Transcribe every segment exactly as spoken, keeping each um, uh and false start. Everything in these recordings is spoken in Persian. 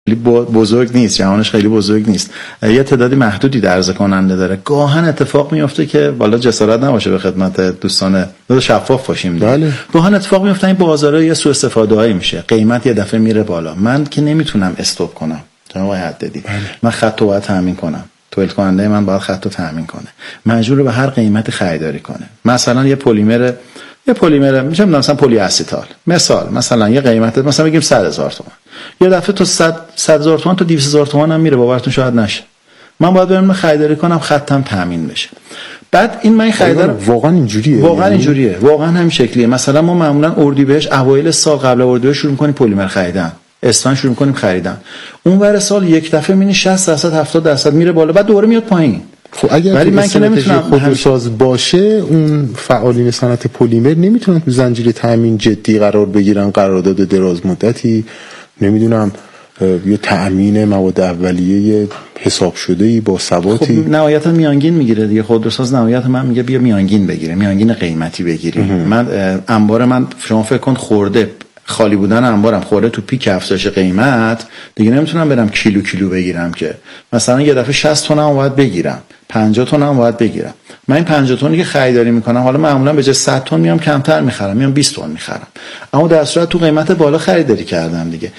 بزرگ نیست، جهانش خیلی بزرگ نیست، یه تعدادی محدودی در عرضه کننده داره. گاهن اتفاق میفته که والا جسارت نباشه به خدمت دوستان دو شفاف باشیم دیگه. گاهن اتفاق میفته این بازارها یه سوء استفاده هایی میشه، قیمت یه دفعه میره بالا، من که نمیتونم استاپ کنم تا وای حد دادی، من خط رو باید تامین کنم، تولید کننده من باید خط رو تامین کنه، مجبور به هر قیمتی خریداری کنه. مثلا یه پلیمر یه پلیمر میشه مثلا پلی اسیتال، مثال مثلا یه قیمت مثلا بگیم صد هزار تومان، یه دفعه تو صد هزار تومان تا دویست هزار تومان هم میره، باورتون شاید نشه. من باید برم خریداری کنم، خطم تامین بشه. بعد این من خریدار واقعا اینجوریه، واقعا اینجوریه، واقعا همین شکلیه. مثلا ما معمولا اردیبهشت اوایل سال قبل اردیبهشت شروع می‌کنیم پلیمر خریدن، اسفند شروع می‌کنیم خریدن، اونور سال یک دفعه می‌بینی شصت درصد هفتاد درصد میره بالا، بعد دوره میاد پایین. خب اگر ولی من که نمیتونم خودروساز باشه، اون فعالین صنعت پلیمر نمیتونن تو زنجیره تامین جدی قرار بگیرن، قرارداد دراز مدتی، نمیدونم یه تأمین مواد اولیه حساب شده‌ای با ثباتی. خب نهایتا میانگین میگیره دیگه. خودروساز نهایتا من میگه بیا میانگین بگیره، میانگین قیمتی بگیری. من انبار من شما فکر کن خورده خالی بودن انبارم خورده تو پیک افزایش قیمت، دیگه نمیتونم برم کیلو کیلو بگیرم که مثلا یه دفعه شصت تن هم باید بگیرم، پنجاه تن هم باید بگیرم. من این پنجاه تنی که خریداری میکنم حالا معمولا به جای صد تن میام کمتر میخرم، میام بیست تن میخرم، اما در صورت تو قیمت بالا خریداری کردم دیگه.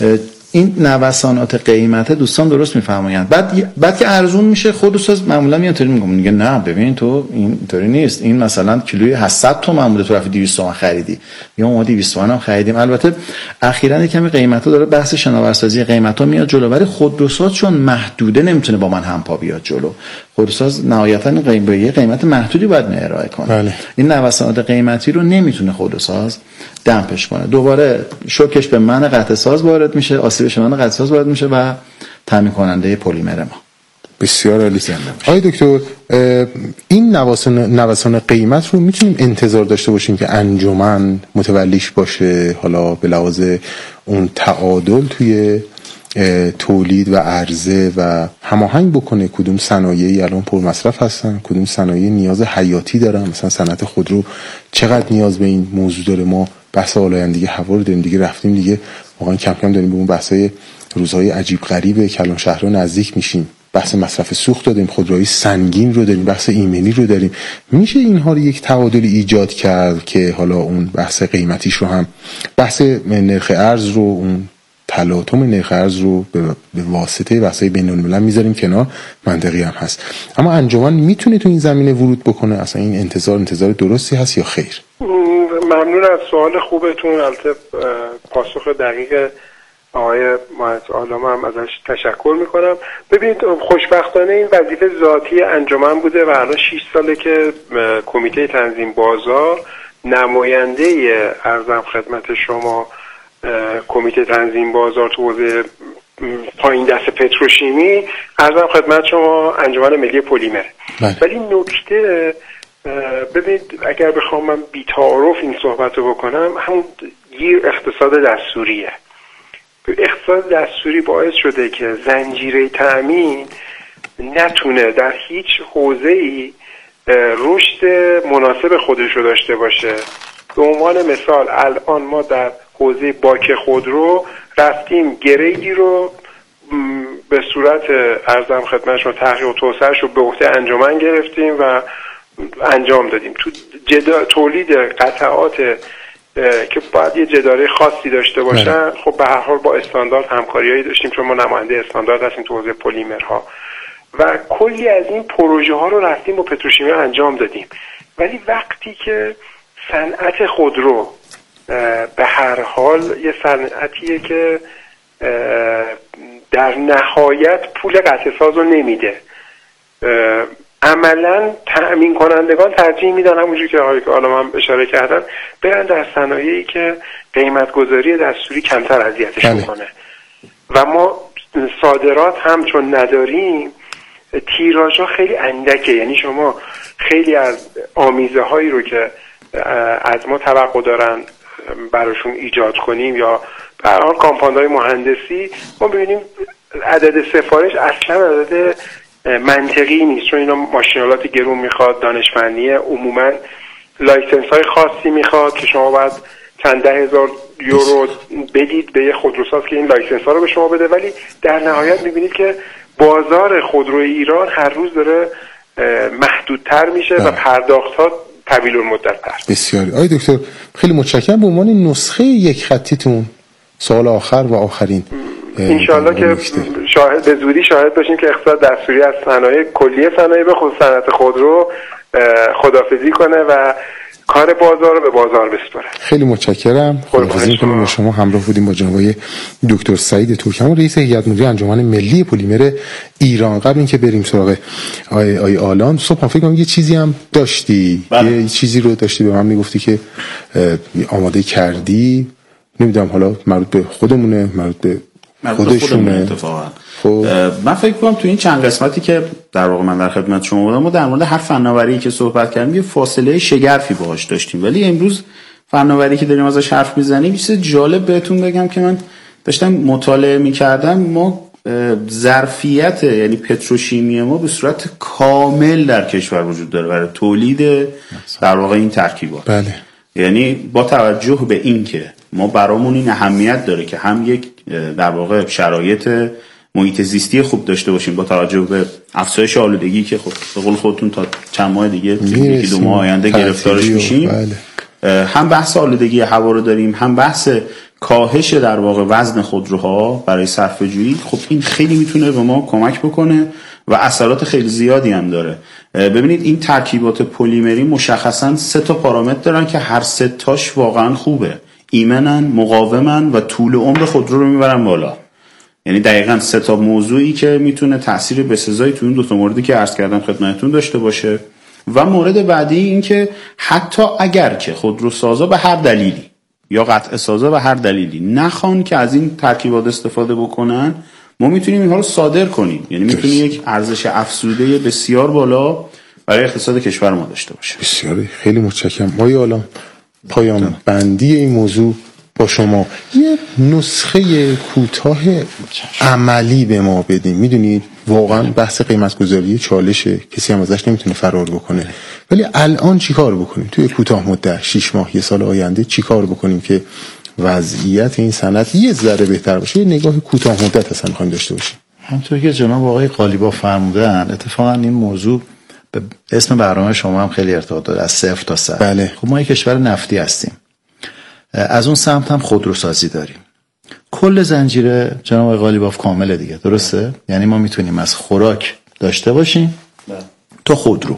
این نوسانات قیمت دوستان درست میفرمایند. بعد بعد که ارزون میشه خودروساز معمولا میاد اینطوری میگم، میگه نه ببین تو اینطوری نیست، این مثلا کیلوی هشتصد تومن معمولا تو رفتی دویست تومن خریدی یا ما دویست تومن هم خریدیم. البته اخیراً کمی قیمتا داره بحث شناورسازی قیمتا میاد جلو، ولی خودروساز چون محدوده نمیتونه با من همپا بیاد جلو. خودروساز نهایتاً قیمت قیمت محدودی باید ارائه کنه. بله. این نوسانات قیمتی رو نمیتونه خودروساز دمپش کنه. دوباره شوکش به من قطع ساز وارد میشه، آسیبش به من قطع ساز وارد میشه و تامین کننده پلیمر ما. بسیار عالی. آقای دکتر، این نوسان نوسان قیمت رو میتونیم انتظار داشته باشیم که انجمن متولیش باشه، حالا به لحاظ اون تعادل توی تولید و عرضه و هماهنگ بکنه کدوم صنایعی الان پرمصرف هستن، کدوم صنایع نیاز حیاتی دارن؟ مثلا صنعت خودرو چقدر نیاز به این موضوع داره؟ ما بحث آلایندگی هوا رو داریم دیگه، رفتیم دیگه واقعا کم کم داریم به اون بحثای روزهای عجیب غریب کلان شهرها نزدیک میشیم. بحث مصرف سوخت داریم، خودروهای سنگین رو داریم، بحث ایمنی رو داریم. میشه اینها رو یک تعادلی ایجاد کرد که حالا اون بحث قیمتیش رو هم، بحث نرخ ارز رو، اون تلاطم نرخ ارز رو به واسطه بحث‌های بین‌الملل میذاریم کنار، منطقی هم هست. اما انجمن میتونه تو این زمینه ورود بکنه؟ اصلا این انتظار انتظار درستی هست یا خیر؟ ممنون از سوال خوبتون. البته پاسخ دقیق آقای مهندس عالم هم ازش تشکر میکنم. ببینید خوشبختانه این وظیفه ذاتی انجمن بوده و الان شش ساله که کمیته تنظیم بازار نماینده ارزم خدمت شما کمیته تنظیم بازار تو حوزه پایین دست پتروشیمی، ارزم خدمت شما انجمن ملی پلیمر. ولی نکته ببینید اگر بخوام من بی‌تعارف این صحبت رو بکنم، همون گیر اقتصاد دستوریه. اقتصاد دستوری باعث شده که زنجیره تأمین نتونه در هیچ حوزه‌ای رشد مناسب خودش رو داشته باشه. به عنوان مثال الان ما در حوزه باک خودرو رفتیم گریدی رو به صورت ارزم خدمتشون تحقیق و توسعه‌اش رو به عهده انجمن گرفتیم و انجام دادیم. تو جدا تولید قطعات که باید یه جداره خاصی داشته باشن، خب به هر حال با استاندارد همکاریایی داشتیم چون ما نماینده استاندارد هستیم تو حوزه پلیمرها و کلی از این پروژه ها رو رفتیم با پتروشیمی انجام دادیم. ولی وقتی که صنعت خودرو به هر حال یه صنعتیه که در نهایت پول قطع ساز رو نمیده، عملا تأمین کنندگان ترجیح میدن همونجور که آقای عالم هم اشاره کردن برن در صنایعی که قیمت گذاری دستوری کمتر اذیتش میکنه و ما صادرات هم چون نداریم تیراژ ها خیلی اندکه. یعنی شما خیلی از آمیزه هایی رو که از ما توقع دارن براشون ایجاد کنیم یا به هر حال کامپاندهای مهندسی، ما ببینیم عدد سفارش اصلا عدد منطقی نیست، چون اینا ماشینالات گرون میخواد، دانشمندیه، عموما لایسنس های خاصی میخواد که شما باید چند ده هزار یورو بدید به یه خودروساز که این لایسنس ها رو به شما بده، ولی در نهایت میبینید که بازار خودروی ایران هر روز داره محدودتر میشه و پرداخت ها طویل المدت تر. بسیاری. آقای دکتر خیلی متشکرم. به عنوان نسخه یک خطیتون سوال آخر و آخرین انشالله که شاهد به زودی شاهد باشیم که اقتصاد دستوری از صنایع کلیه صنایع به خصوص صنعت خودرو خداحافظی کنه و کار بازار رو به بازار بسپاره. خیلی متشکرم. خداحافظی می‌کنم. با شما همراه بودیم با جناب دکتر سعید ترکمون، رئیس هیئت مدیره انجمن ملی پلیمر ایران. قبل اینکه بریم سراغ آی آی آلان، صبح فکر کنم یه چیزی هم داشتی، بله. یه چیزی رو داشتی به من میگفتی که آماده کردی، نمیدونم حالا مربوط به خودمونه، مربوط به خودشونه. اتفاقا خب من فکر کنم تو این چند قسمتی که در واقع من در خدمت شما بودم، ما در مورد هر فناوری که صحبت کردیم یه فاصله شگرفی باهاش داشتیم، ولی امروز فناوری که داریم ازش حرف میزنیم یه چیز جالب بهتون بگم که من داشتم مطالعه میکردم. ما ظرفیت یعنی پتروشیمی ما به صورت کامل در کشور وجود داره برای تولید در واقع این ترکیبات. بله. یعنی با توجه به این که ما برامون این اهمیت داره که هم یک در واقع شرایط محیط زیستی خوب داشته باشیم با توجه به افزایش آلودگی که خب به قول خودتون تا چند ماه دیگه یکی دو ماه آینده گرفتارش میشیم، بله. هم بحث آلودگی هوا رو داریم، هم بحث کاهش در واقع وزن خودروها برای صرفه‌جویی. خب این خیلی میتونه به ما کمک بکنه و اثرات خیلی زیادی هم داره. ببینید این ترکیبات پلیمری مشخصا سه تا پارامتر دارن که هر سه تاش واقعا خوبه، ایمنن، مقاومن و طول عمر خودرو رو میبرن بالا. یعنی دقیقاً سه تا موضوعی که میتونه تأثیر بسزایی تو این دو تا موردی که عرض کردم خدمتتون داشته باشه. و مورد بعدی این که حتی اگر که خودروسازا به هر دلیلی یا قطع سازا به هر دلیلی نخوان که از این ترکیبات استفاده بکنن، ما میتونیم اینها رو صادر کنیم. یعنی میتونیم یک ارزش افزوده بسیار بالا برای اقتصاد کشور ما داشته باشه. بسیاری. خیلی متشکرم. آقای آلان، پایان بندی این موضوع با شما یه نسخه کوتاه عملی به ما بدیم. میدونید واقعا بحث قیمت گذاری چالشه، کسی هم ازش نمیتونه فرار بکنه، ولی الان چی کار بکنیم توی کوتاه مدت، شش ماه، یه سال آینده چی کار بکنیم که وضعیت این صنعت یه ذره بهتر باشه؟ یه نگاه کوتاه مدت اصلا می‌خوایم داشته باشیم. همونطور که جناب آقای قالیباف فرمودن، اتفاقا این موضوع به اسم برنامه شما هم خیلی ارتباط داره، از صفر تا صد. بله. خب ما یک کشور نفتی هستیم، از اون سمت هم خودروسازی داریم. کل زنجیره جناب آقای قالیباف کامله دیگه، درسته؟ بله. یعنی ما میتونیم از خوراک داشته باشیم بله. تا خودرو،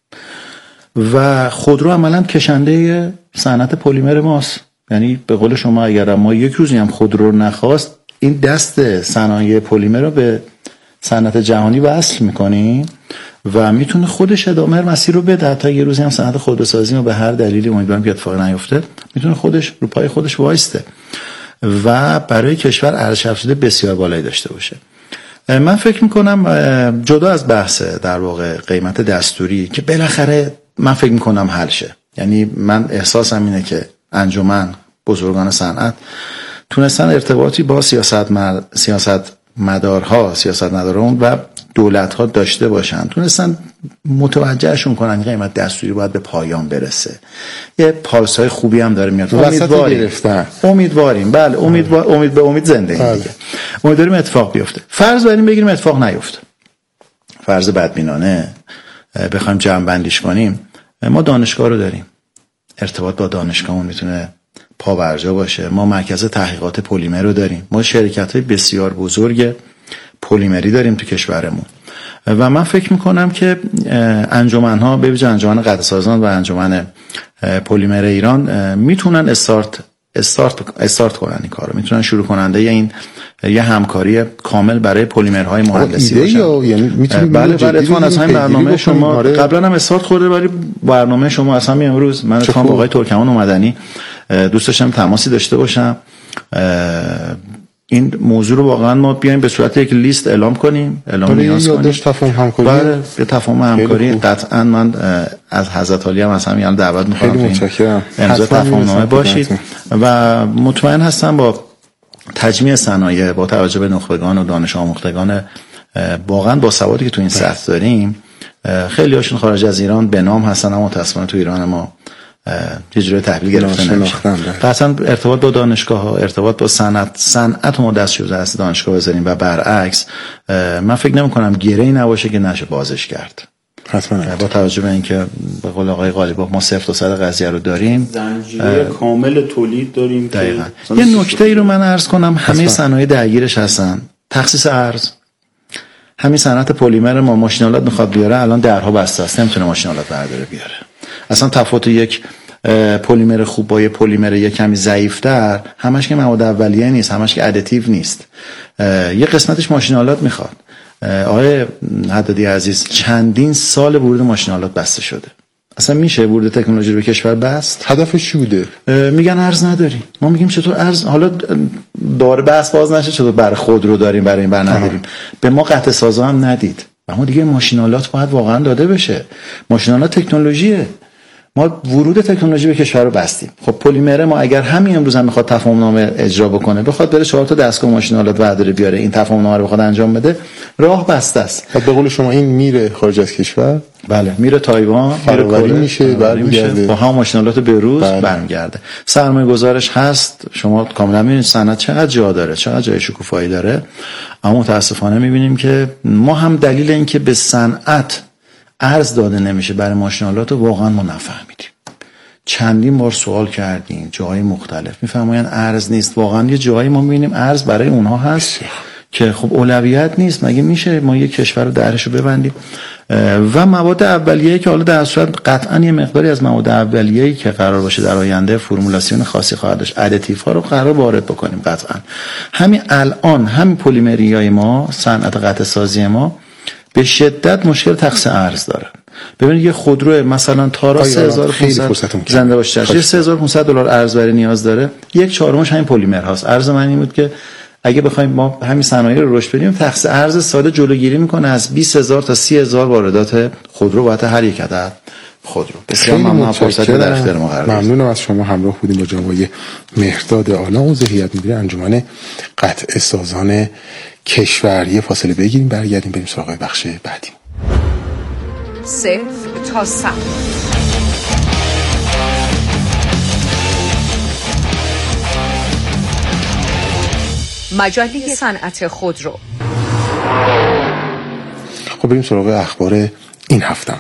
و خودرو عملاً کشنده صنعت پلیمر ماست. یعنی به قول شما اگر ما یک روزی هم خودرو نخواست، این دست صنایع پلیمر رو به صنعت جهانی وصل میکنیم و میتونه خودش ادامه مسیر رو بده. حتی یه روزی هم صنعت خودروسازی ما به هر دلیلی، امیدوارم که اتفاق نیفته، میتونه خودش رو پای خودش وایسته و برای کشور ارزش افزوده بسیار بالایی داشته باشه. من فکر میکنم جدا از بحث در واقع قیمت دستوری که بالاخره من فکر میکنم حل شه، یعنی من احساسم اینه که انجمن، بزرگان صنعت تونستن ارتباطی با سیاست مد... سیاست مدارها، سیاست مداران و دولت ها داشته باشن، تونستن متوجهشون کنن قیمت دستوری باید به پایان برسه. یه پالس های خوبی هم داره میاد. امیدواریم امیدواریم بله امیدوار امید به امید زنده ایم دیگه. امیدواریم اتفاق بیفته. فرض بریم بگیریم اتفاق نیفته، فرض بدبینانه بخوایم جمع بندیش کنیم، ما دانشگاه رو داریم، ارتباط با دانشگاهمون میتونه پاورجا باشه. ما مرکز تحقیقات پلیمر رو داریم، ما شرکت‌های بسیار بزرگ پلیمری داریم تو کشورمون و من فکر میکنم که انجمن‌ها، به ویژه انجمن قطعه‌سازان و انجمن پلیمر ایران میتونن استارت استارت استارت کنن این کارو، میتونن شروع کننده این یه همکاری کامل برای پلیمرهای مهندسی باشن. یعنی میتونیم بله بله اتفاقا اصلا برنامه شما قبلا هم استارت خورده، ولی برنامه شما اصلا امروز من اتفاقا با آقای ترکمان اومدنی دوست داشتم تماسی داشته باشم. این موضوع رو واقعا ما بیایم به صورت یک لیست اعلام کنیم، اعلام نیاز کنیم. تفاهم همکاری. بله به تفاهم همکاری قطعا من از حضرت عالی هم اصلا میام دعوت می‌کنم. خیلی متشکرم. امضا تفاهمنامه باشید و مطمئن هستم با تجمیع صنایع، با توجه به نخبگان و دانش آموختگان واقعا با سوادی که تو این سطح داریم، خیلی هاشون خارج از ایران به نام هستن اما متأسفانه تو ایران ما یه جوری تحویل گرفته نمیشه. قطعا ارتباط با دانشگاه ها، ارتباط با صنعت صنعت ما دستشویی از دانشگاه بذاریم و برعکس. من فکر نمی کنم گیری نباشه که نشه بازش کرد. حتما با توجه به اینکه به قول آقای غالباف ما صفر تا صد قضیه رو داریم، زنجیره کامل تولید داریم. دقیقاً. یه نکته ای رو من عرض کنم، همه صنایع درگیرش هستن. تخصیص ارز. همین صنعت پلیمر ما ماشینالات میخواد بیاره، الان درها بسته است، نمیتونه ماشینالات برداره بیاره. اصلا تفاوت یک پلیمر خوب با یه پلیمر یک کمی ضعیف‌تر همش که مواد اولیه نیست، همش که ادیتیو نیست. یه قسمتش ماشینالات میخواد. آقای حدادی عزیز، چندین سال ورود ماشینالات بسته شده. اصلا میشه ورود تکنولوژی رو به کشور بست؟ هدفش چی بوده؟ میگن ارز نداریم. ما میگیم چطور ارز، حالا داره بحث باز نشه چطور برای خودرو داریم برای این بر نداریم. به ما قطع سازا هم ندید. اما دیگه ماشینالات باید واقعا داده بشه. ماشینالات تکنولوژیه. ما ورود تکنولوژی به کشور رو بستیم. خب پلیمر ما اگر همین امروز هم میخواد تفاهم نامه اجرا بکنه، بخواد بره چهار تا دستگاه ماشینالات برداره بیاره، این تفاهم نامه رو بخواد انجام بده، راه بسته است. به قول شما این میره خارج از کشور، بله میره تایوان، میره کره میشه، برمیگرده با هم ماشینالات بروز برمیگرده. سرمایه گذارش هست. شما کاملا میبینید صنعت چقدر جا داره، چقدر جای شکوفایی داره. اما متاسفانه میبینیم که ما هم دلیل این که به صنعت ارز داده نمیشه برای ماشینالات رو واقعا ما نفهمیدیم. چندین بار سوال کردیم جای مختلف، میفرمایند ارز نیست. واقعا یه جایی ما میبینیم ارز برای اونها هست که خب اولویت نیست. مگه میشه ما یه کشور رو درشو ببندیم؟ و مواد اولیه‌ای که حالا در صورت قطعا یه مقداری از مواد اولیه‌ای که قرار باشه در آینده فرمولاسیون خاصی خواهد داشت، ادیتیو ها رو قرار وارد بکنیم. قطعا همین الان همین پلیمریای ما، صنعت قطع سازی ما به شدت مشکل تخصیص ارز داره. ببینید یه خودرو مثلا تارا سه هزار و پانصد زنده باشه، سه هزار و پانصد دلار ارز برای نیاز داره، یک چهارمش همین پلیمر هاست. ارز من این بود که اگه بخوایم ما همین صنایع رو رشد بدیم، تخصیص ارز ساده جلوگیری میکنه از بیست هزار تا سی هزار واردات خودرو باید هر یک عدد خودرو. بسیار ممنون فرصت در اختیار ما قرار ممنونم از شما. همراه بودیم با جناب مهرداد عالم، عضو هیئت مدیره انجمن قطع سازان کشور. یه فاصله بگیریم، برگردیم بریم سراغ بخش بعدی. صفر تا صد. مجله صنعت خودرو. خب بریم سراغ اخبار این هفته.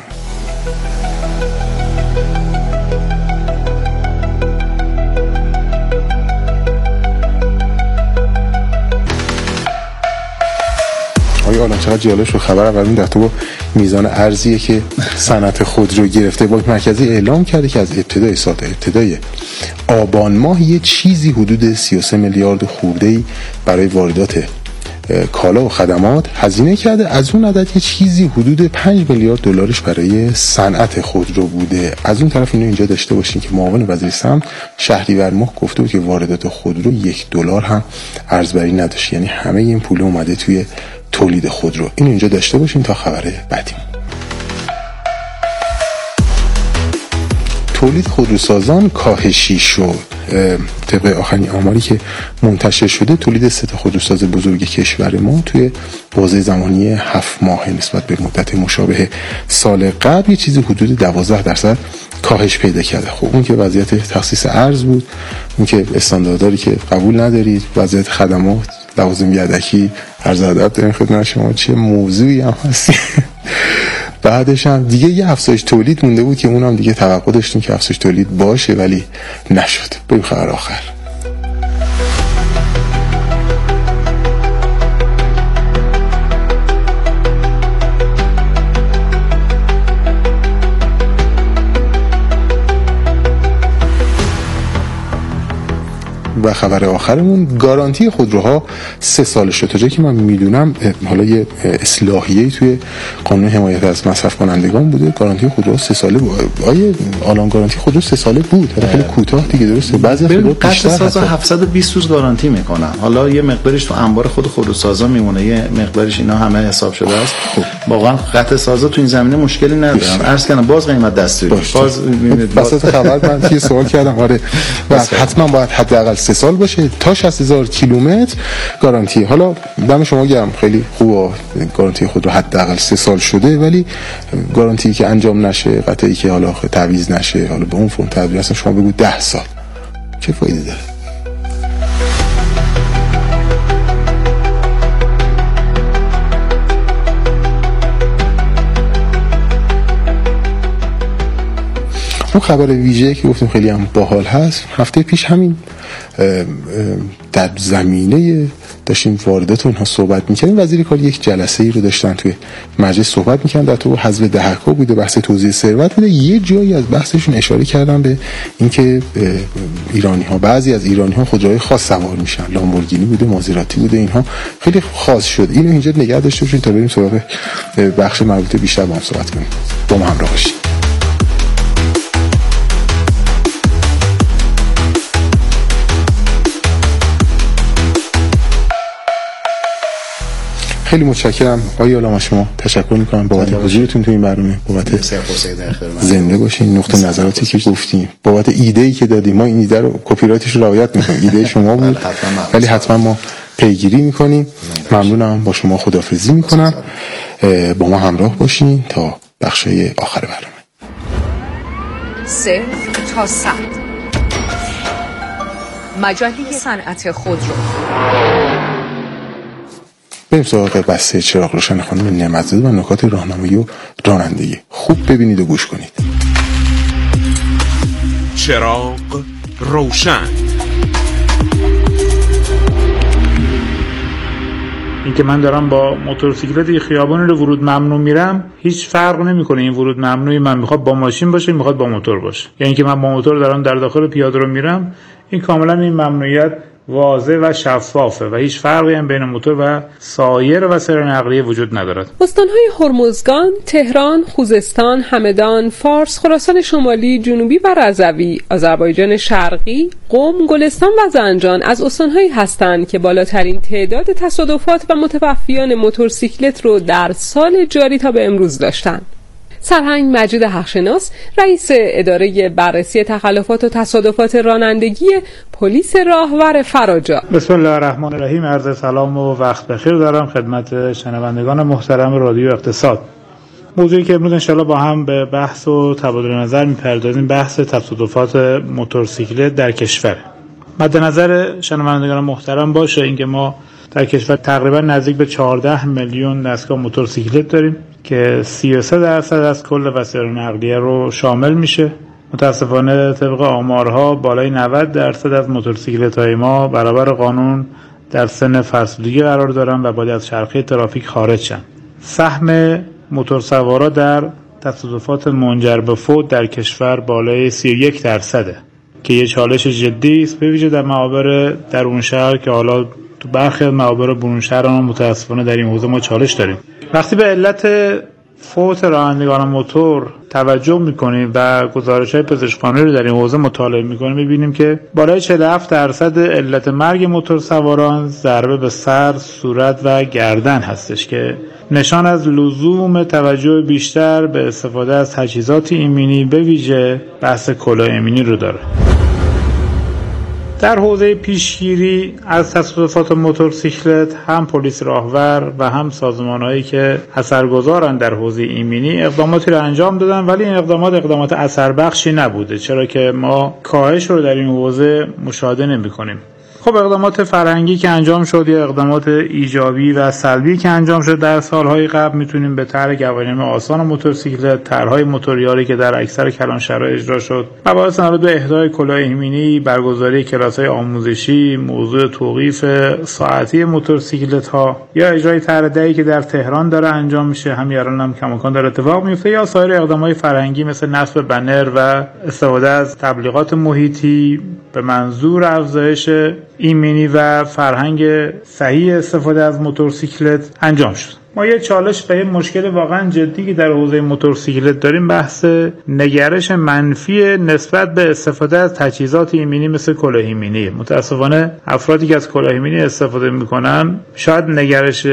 آیا الان چقدر جالب شد خبر اولین در تو میزان ارزیه که صنعت خودرو گرفته. بانک مرکزی اعلام کرده که از ابتدای سال ابتدای آبان ماه یه چیزی حدود سی و سه میلیارد خورده‌ای برای واردات کالا و خدمات هزینه کرده. از اون عدد یه چیزی حدود پنج میلیارد دلارش برای صنعت خودرو بوده. از اون طرف اینو اینجا داشته باشین که معاون وزیر سمت شهریور ماه گفته بود که واردات خودرو یک دلار هم ارزبری نداشت، یعنی همه این پول اومده توی تولید خودرو. اینو اینجا داشته باشین تا خبر بعدی. تولید خودروسازان کاهشی شد. طبق آخرین آماری که منتشر شده، تولید سه تا خودروساز بزرگ کشور ما توی بازه زمانی هفت ماه نسبت به مدت مشابه سال قبل یه چیزی حدود دوازده درصد کاهش پیدا کرده. خب اون که وضعیت تخصیص ارز بود، اون که استاندارداری که قبول ندارید، وضعیت خدمات، لوازم یدکی، عرض ادب داریم خدمت شما، چه موضوعی هم هست. بعدش هم دیگه یه افزایش تولید مونده بود که اونم دیگه توقع داشتیم که افزایش تولید باشه ولی نشد. بریم خبر آخر. و خبر آخرمون گارانتی خودروها سه سال شد. تا جایی که من میدونم حالا یه اصلاحیه‌ای توی قانون حمایت از مصرف کنندگان بوده، گارانتی خودرو سه ساله بود. آیه الان گارانتی خودرو سه ساله بود، حالا خیلی کوتاه دیگه. درسته بعضی خودرو بیشتر سازا هفتصد و بیست روز گارانتی میکنن. حالا یه مقدارش تو انبار خود خودروسازا میمونه، یه مقدارش اینا همه حساب شده است. واقعا قطع سازا تو این زمینه مشکلی ندارن. عرض کنم باز قیمت دستوری باز واسه خبر من یه سوال کردم. آره حتما باید حداقل سه سال باشه تا شصت هزار کیلومتر گارانتی. حالا دم شما گرم، خیلی خوبه گارانتی خود رو حداقل سه سال شده، ولی گارانتی که انجام نشه، قطعی که حالا تعویض نشه، حالا به اون فرم تعویض اصلا شما بگو ده سال، چه فایده داره؟ اون خبر ویژه که گفتیم خیلی هم باحال هست، هفته پیش همین در زمینه داشتیم واردات و اینها صحبت می‌کردیم، وزیر کار یک جلسه ای رو داشتن توی مجلس صحبت می‌کردن، در تو حذف دهک‌ها بوده، بحث توزیع ثروت بوده. یه جایی از بحثشون اشاره کردن به اینکه ایرانی‌ها، بعضی از ایرانی‌ها خودروهای خاص سوار میشن، لامبورگینی بوده، مازراتی بوده، اینها خیلی خاص شد. اینو اینجا نگه داشته باشین تا بریم سراغ بخش مربوطه بیشتر با هم صحبت کنیم. با ما همراه باشید. خیلی متشکرم آقای علامه، شما تشکر میکنم بابت حضورتون تو این برنامه، بابت زنده باشین، نقطه نظراتی که گفتیم، بابت ایده‌ای که دادیم. ما این ایده رو کپی رایتش رو رعایت میکنیم، ایده شما بود ولی حتما ما پیگیری میکنیم. ممنونم، با شما خداحافظی میکنم، با ما همراه باشین تا بخش آخر برنامه. صفر تا صد، مجله صنعت خودرو. بریم سراغ بحث چراغ روشن خانم نعمت‌زاده و نکات راهنمایی و رانندگی. خوب ببینید و گوش کنید. چراغ روشن. این که من دارم با موتورسیکلت یه خیابانی رو ورود ممنوع میرم، هیچ فرق نمیکنه این ورود ممنوعی من میخواد با ماشین باشه، میخواد با موتور باشه. یعنی اینکه من با موتور دارم در داخل پیاده رو میرم، این کاملا این ممنوعیت واضح و شفافه و هیچ فرقی هم بین موتور و سایر وسایل نقلیه وجود ندارد. استان‌های هرمزگان، تهران، خوزستان، همدان، فارس، خراسان شمالی، جنوبی و رضوی، آذربایجان شرقی، قم، گلستان و زنجان از استان‌هایی هستند که بالاترین تعداد تصادفات و متوفیان موتورسیکلت رو در سال جاری تا به امروز داشتند. سرهنگ مجید حقشناس، رئیس اداره بررسی تخلفات و تصادفات رانندگی پلیس راهور فراجا. بسم الله الرحمن الرحیم. عرض سلام و وقت بخیر دارم خدمت شنوندگان محترم رادیو اقتصاد. موضوعی که امروز انشالله با هم به بحث و تبادل نظر می‌پردازیم بحث تصادفات موتورسیکلت در کشور. مد نظر شنوندگان محترم باشه اینکه ما در کشور تقریبا نزدیک به چهارده میلیون دستگاه موتورسیکلت داریم که سی و سه درصد از کل وسایل نقلیه رو شامل میشه. متاسفانه طبق آمارها بالای نود درصد از موتورسیکلت‌های ما برابر قانون در سن فرسودگی قرار دارن و باید از چرخه ترافیک خارج شن. سهم موتورسوارا در تصادفات منجر به فوت در کشور بالای سی و یک درصده که یه چالش جدی است، به ویژه در معابر درون شهر که حالا تو برخی از معابر برون شهر ما متاسفانه در این حوزه ما چالش داریم. وقتی به علت فوت رانندگان موتور توجه میکنیم و گزارش‌های پزشکخانه‌ای رو در این حوزه مطالعه میکنیم، میبینیم که بالای چهل و هفت درصد علت مرگ موتور سواران ضربه به سر، صورت و گردن هستش که نشان از لزوم توجه بیشتر به استفاده از تجهیزات ایمنی، به ویژه بحث کلاه ایمنی رو داره. در حوزه پیشگیری از تصادفات موتورسیکلت هم پلیس راهور و هم سازمان‌هایی که اثرگذارن در حوزه ایمنی اقداماتی را انجام دادن، ولی این اقدامات اقدامات اثربخشی نبوده، چرا که ما کاهش رو در این حوزه مشاهده نمی‌کنیم. خب اقدامات فرهنگی که انجام شد یا اقدامات ایجابی و سلبی که انجام شد در سالهای قبل میتونیم به طرح گواهینامه آسان موتورسیکلت، طرح‌های موتوریاری که در اکثر کلانشهرها اجرا شد، مباحث مربوط به اهدای کلاه ایمنی، برگزاری کلاس‌های آموزشی، موضوع توقیف ساعتی موتورسیکلت‌ها یا اجرای طرح دهی که در تهران داره انجام میشه، همین الان هم کماکان داره اتفاق میفته، یا سایر اقدامات فرهنگی مثل نصب بنر و استفاده از تبلیغات محیطی به منظور افزایش ایمنی و فرهنگ صحیح استفاده از موتورسیکلت انجام شد. ما یه چالش و یه مشکل واقعا جدی که در حوزه موتورسیکلت داریم بحث نگرش منفی نسبت به استفاده از تجهیزات ایمنی مثل کلاه ایمنی. متاسفانه افرادی که از کلاه ایمنی استفاده میکنن شاید نگرش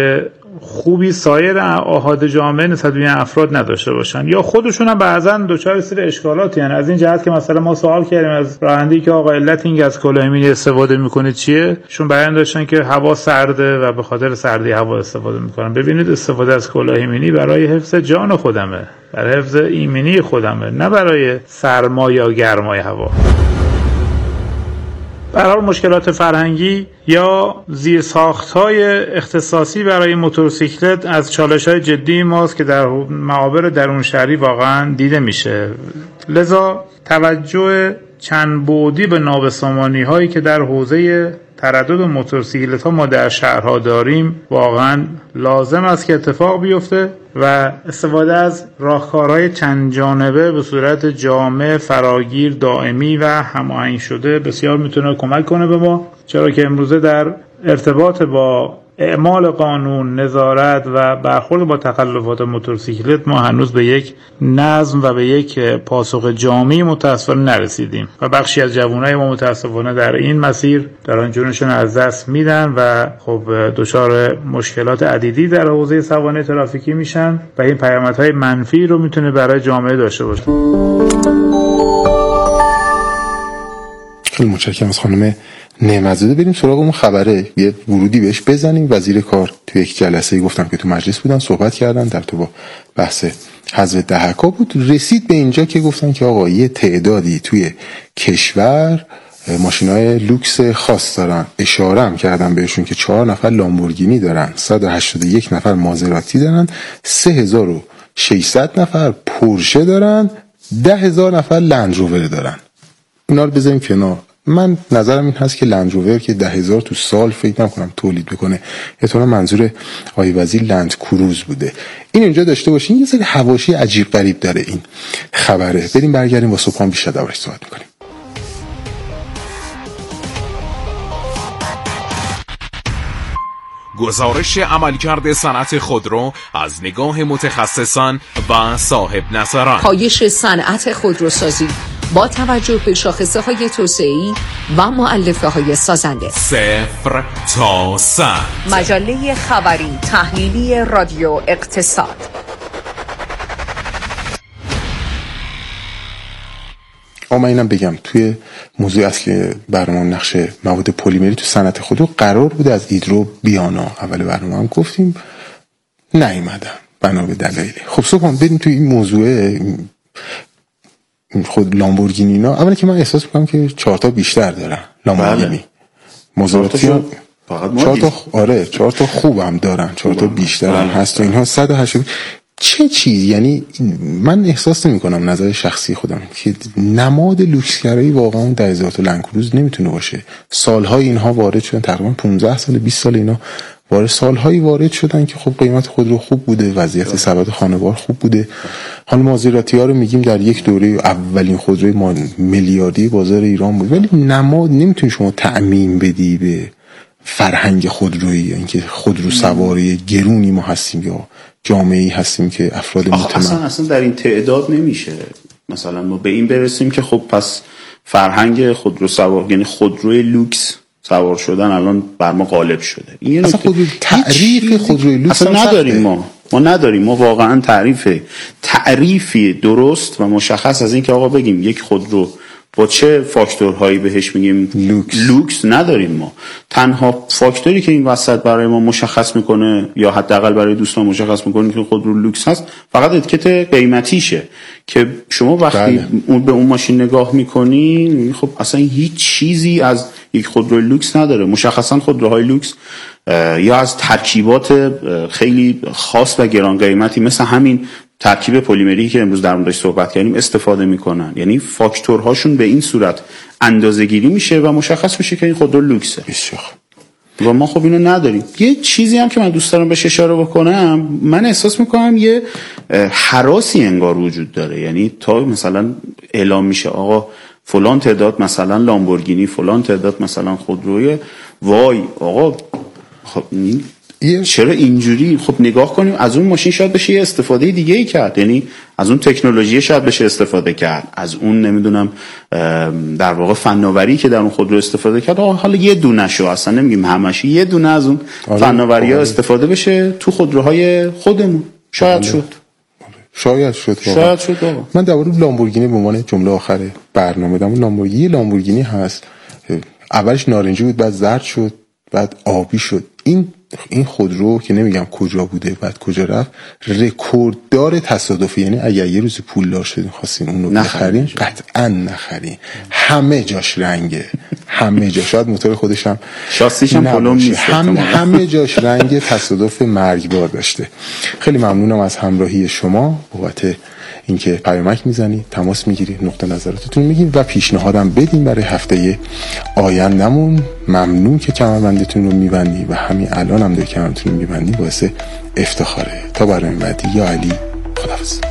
خوبی سایر آحاد جامعه نسبت به این افراد نداشته باشن، یا خودشون هم بعضا دچار سری اشکالاتی هستن. از این جهت که مثلا ما سوال کردیم از راننده که آقا علت این از کلاه مینی استفاده میکنه چیه، شون بیان داشتن که هوا سرده و به خاطر سردی هوا استفاده میکنن. ببینید استفاده از کلاه مینی برای حفظ جان خودمه، برای حفظ ایمنی خودمه، نه برای سرما یا گرمای هوا. به هر حال مشکلات فرهنگی یا زیرساخت‌های اختصاصی برای موتورسیکلت از چالش‌های جدی ماست که در معابر درون شهری واقعا دیده میشه. لذا توجه چند بعدی به نابسامانی‌هایی که در حوزه تردد موتورسیکلت‌ها ما در شهرها داریم واقعا لازم است که اتفاق بیفته و استفاده از راهکارهای چند جانبه به صورت جامع، فراگیر، دائمی و هماهنگ شده بسیار میتونه کمک کنه به ما، چرا که امروزه در ارتباط با اعمال قانون، نظارت و برخورد با تخلفات موتورسیکلت ما هنوز به یک نظم و به یک پاسخ جامعی متأسفانه نرسیدیم و بخشی از جوانای ما متأسفانه در این مسیر دارن جونشون از دست میدن و خب دچار مشکلات عدیدی در حوزه سوانح ترافیکی میشن و این پیامدهای منفی رو میتونه برای جامعه داشته باشه. خیلی متشکرم از خانم نعمت‌زاده. بریم سراغ اون خبره، یه ورودی بهش بزنیم. وزیر کار تو یک جلسه گفتم که تو مجلس بودن صحبت کردن در تو با بحث حذف دهکا بود، رسید به اینجا که گفتن که آقا یه تعدادی توی کشور ماشینای لوکس خاص دارن. اشاره هم کردم بهشون که چهار نفر لامبورگینی دارن، صد و هشتاد و یک نفر مازراتی دارن، سه هزار و ششصد نفر پورشه دارن، ده هزار نفر لند روور دارن. اینا رو بذاریم کنار. من نظرم این هست که لند روور که ده هزار تو سال فکر نکنم تولید بکنه، احتمالاً منظور آقای وزیر لند کروز بوده. این اینجا داشته باشین. یه سری حواشی عجیب غریب داره این خبره. بریم برگردیم واسه صبحان بیشتر دربارش صحبت می‌کنیم. گزارش عملکرد صنعت خودرو از نگاه متخصصان و صاحب نظران. پایش صنعت خودروسازی با توجه به شاخصه های توسعه‌ای و مؤلفه های سازنده. صفر تا صد. مجله خبری تحلیلی رادیو اقتصاد. اما اینم بگم توی موضوع اصلی برنامه نقش مواد پلیمری تو صنعت خودرو قرار بوده از ایدرو بیانا. اول برنامه هم گفتیم نیومدن بنا به دلایلی. خب صبحان بریم توی این موضوع خود لامبورگینی اینا. اولا که من احساس میکنم که چهار تا بیشتر دارن لامبورگینی. مازراتی فقط چهار تا خ... آره چهار تا خوبم دارن، چهار تا بیشتر هم هست و اینها. صد و هشتاد چه چیز، یعنی من احساس نمی کنم، نظر شخصی خودم، که نماد لوکسگرایی واقعا اون ده هزار تا لند کروز نمیتونه باشه. سالهای اینها وارد شدن، تقریبا پانزده سال بیست سال اینا وارد سالهایی وارد شدن که خب قیمت خودرو خوب بوده، وضعیت سبد خانوار خوب بوده. حالا مازراتی ها رو میگیم در یک دوره اولین خودروی ما میلیاردی بازار ایران بود، ولی نماد نمیتونی شما تعمیم بدی به فرهنگ خودرویی، اینکه خودرو سواری گرونی ما هستیم یا جامعه‌ای هستیم که افراد متمرکز. اصلا اصلا در این تعداد نمیشه مثلا ما به این برسیم که خب پس فرهنگ خودرو سوار، یعنی خودروی لوکس سوار شدن الان بر ما غالب شده. این اصلا خودرو تعریف خودروی لوکس اصلا نداریم ما ما نداریم ما واقعا تعریف تعریفی درست و مشخص از این که آقا بگیم یک خودرو با چه فاکتورهایی بهش میگیم لوکس. لوکس نداریم ما. تنها فاکتوری که این وسط برای ما مشخص میکنه یا حداقل برای دوستان مشخص میکنه که خودرو لوکس هست فقط اتیکت قیمتیشه، که شما وقتی بله. اون به اون ماشین نگاه میکنی خب اصلا هیچ چیزی از یک خودرو لوکس نداره. مشخصا خودروهای لوکس یا از ترکیبات خیلی خاص و گران قیمتی مثل همین ترکیب پلیمری که امروز در موردش صحبت کردیم استفاده میکنن. یعنی فاکتورهاشون به این صورت اندازه‌گیری میشه و مشخص میشه که این خودرو لوکسه. و ما خب اینو نداریم. یه چیزی هم که من دوست دارم بهش اشاره بکنم، من احساس میکنم یه هراسی انگار وجود داره. یعنی تا مثلا اعلام میشه آقا فلان تعداد مثلا لامبورگینی، فلان تعداد مثلا خودروی، وای آقا خب چرا اینجوری؟ خب نگاه کنیم از اون ماشین شاید بشه یه استفاده دیگه ای کرد، یعنی از اون تکنولوژی شاید بشه استفاده کرد، از اون نمیدونم در واقع فناوری که در اون خودرو استفاده کرد. حالا یه دونه شو، اصلا نمیگیم همش، یه دونه از اون فناوری ها استفاده بشه تو خودروهای خودمون. شاید شد شاید شد شاید شد بابا. من در مورد لامبورگینی به عنوان جمله آخر برنامه دارم. لامبورگینی لامبورگینی هست، اولش نارنجی بود، بعد زرد شد، بعد آبی شد. این این خودرو که نمیگم کجا بوده بعد کجا رفت، رکورددار تصادفی. یعنی اگر یه روز پولدار شدین خواستین اون رو بخرین، قطعا نخرین. همه جاش رنگه، همه جاش، شاید موتور خودش هم شاسیش هم پلم نیست، هم همه جاش رنگ تصادف مرگبار داشته. خیلی ممنونم از همراهی شما بابت اینکه پیامک میزنید، تماس میگیرید، نقطه نظراتتون میگید و پیشنهادم بدین برای هفته آیندهمون. ممنون که کمربندتون رو میبندی و همین الان هم داری کمربندتون رو میبندی، باعث افتخاره. تا برنامه بعدی، یا علی، خداحافظ.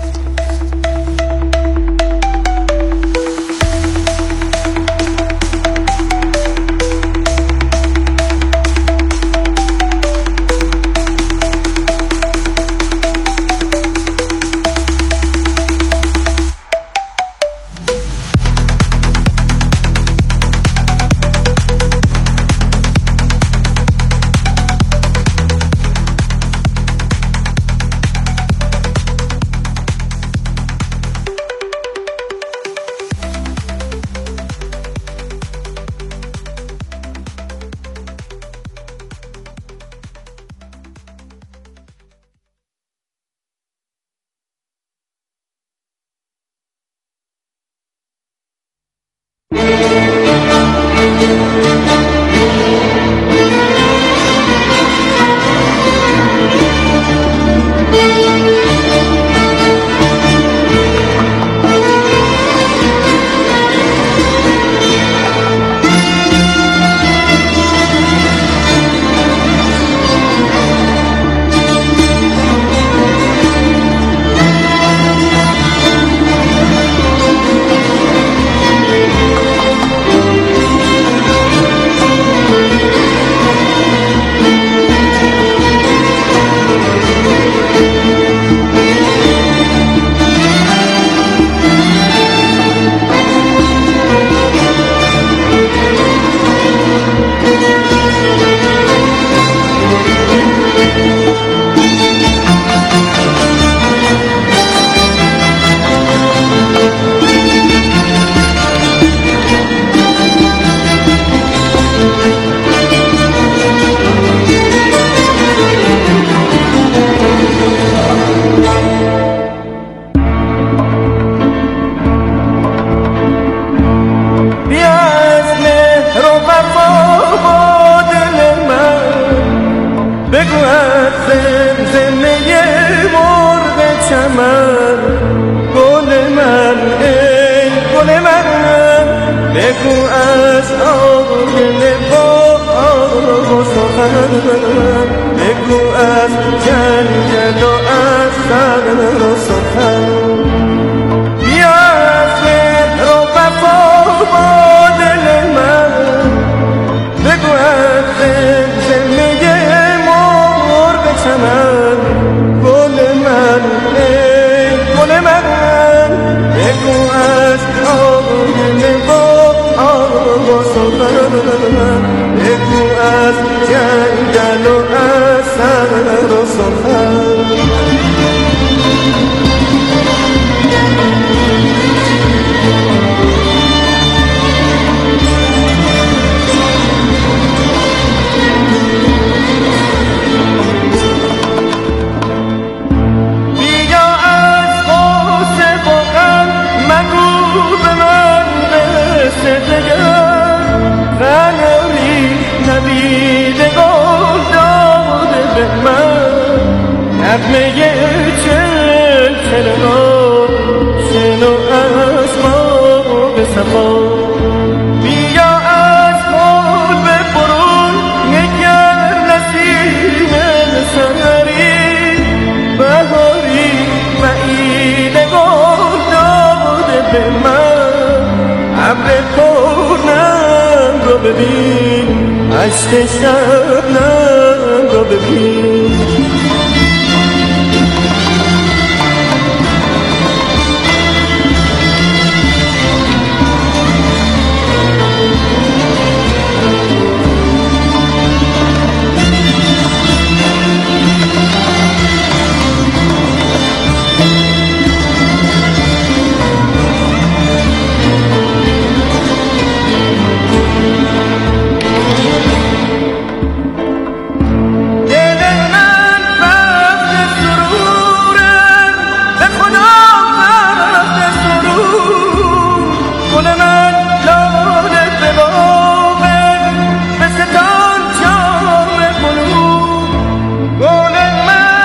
عشق شبنم رو ببین